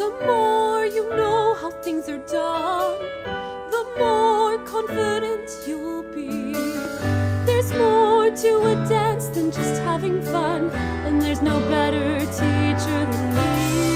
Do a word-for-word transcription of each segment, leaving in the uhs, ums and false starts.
The more you know how things are done, the more confident you'll be. There's more to a dance than just having fun, and there's no better teacher than me.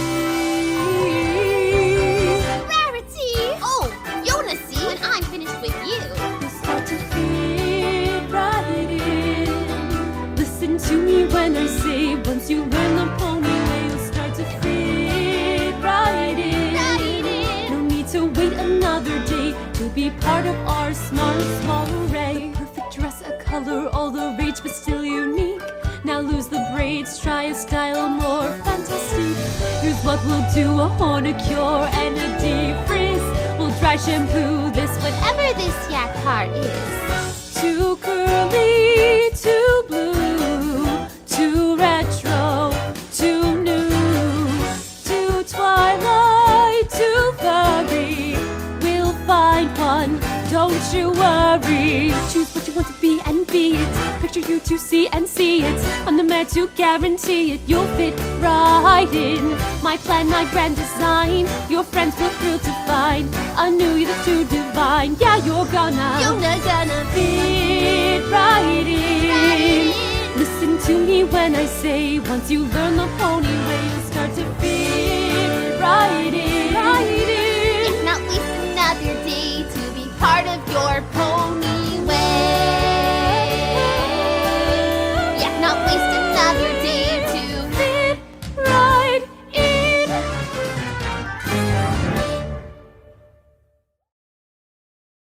Rarity! Oh, you'll see when I'm finished with you. You start to fit right in. Listen to me when I say, once you learn the pony way, you'll start to fit right in. Right in. No need to wait another day to be part of our smart, small array. The perfect dress, a color, all the rage, but still unique. Now lose the braids, try a style more fantastic. Here's what we'll do, a horn, a cure, and a deep frizz. We'll dry shampoo this, Whatever this yak part is. too curly, too blue, too retro, too new, too twilight, too furry. We'll find one, don't you worry. Choose what you want to be and be it. Picture you to see and see it. On the mat to guarantee it, you'll fit right in. My plan, my grand design, your friends will thrill to find a new you that's too divine. Yeah, you're gonna, You're not gonna fit right in. Right in. Listen to me when I say, once you learn the pony way, you'll start to fit right in. Right in. If not waste another day to be part of